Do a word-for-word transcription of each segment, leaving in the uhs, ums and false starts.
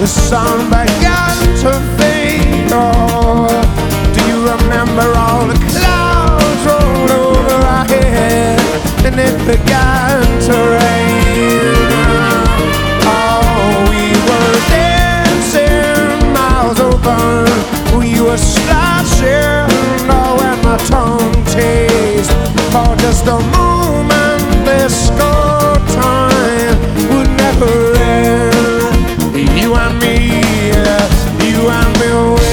the sun began to fade. Oh, do you remember all the clouds rolled over our head and it began to rain? Oh, we were dancing miles open, we were splashing, oh, when my tongue tastes for just a moment. This good time would never end. You and me, you and me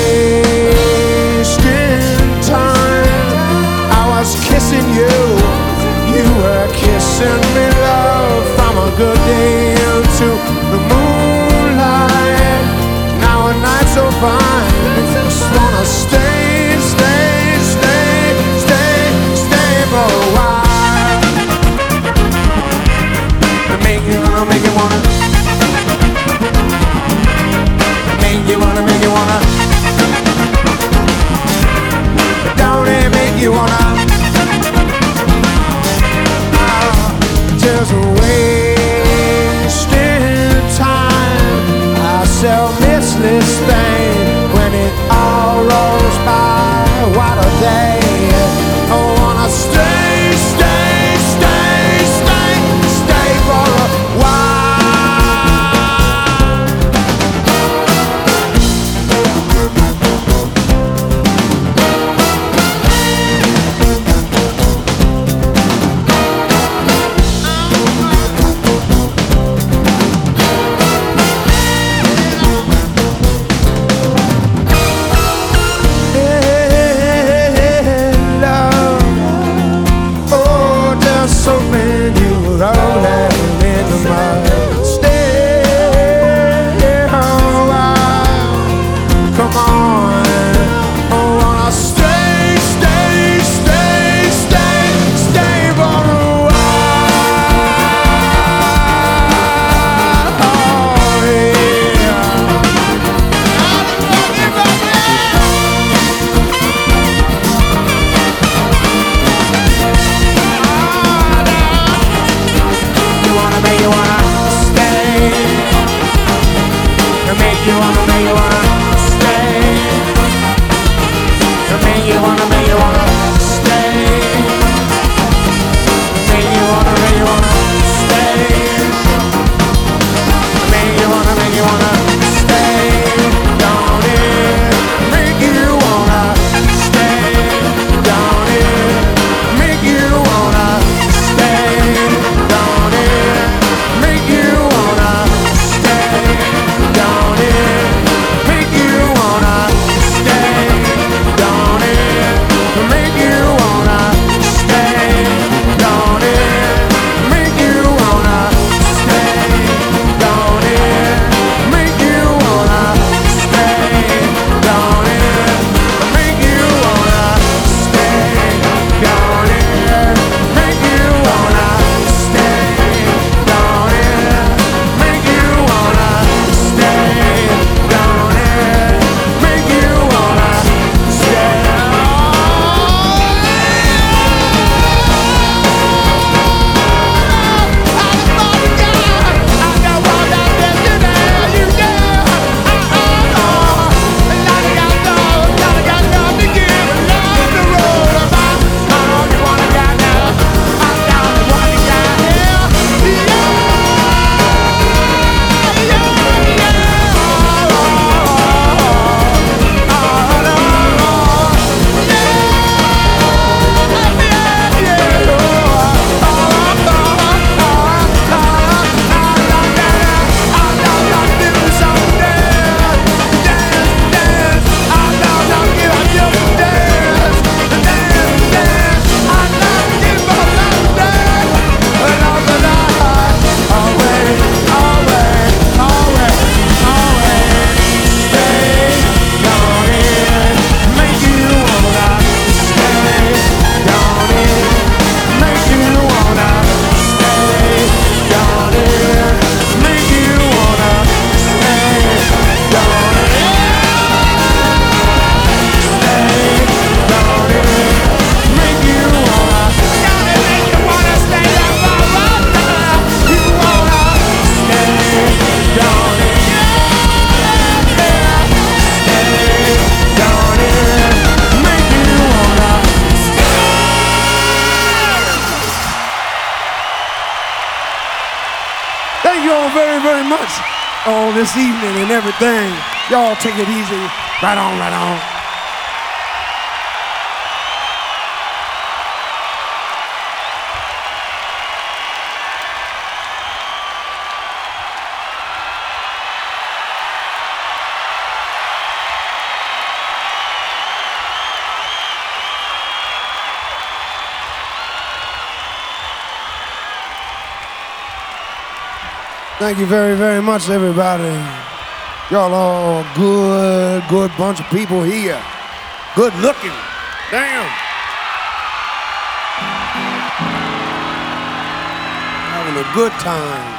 wasting time. I was kissing you, you were kissing me, love, from a good day into the moonlight. Now a night so fine, just wanna stay, stay, stay, stay, stay for a while. Make you wanna, make you wanna, make you wanna, make you wanna, don't it make you wanna, uh, just wasting time. I sell missless thing when it all rolls by. What a day! I wanna stay, stay, stay, stay, stay for a while. Don't it much on this evening and everything. Y'all take it easy. Right on, right on. Thank you very, very much, everybody. Y'all all good, good bunch of people here. Good looking. Damn. Having a good time.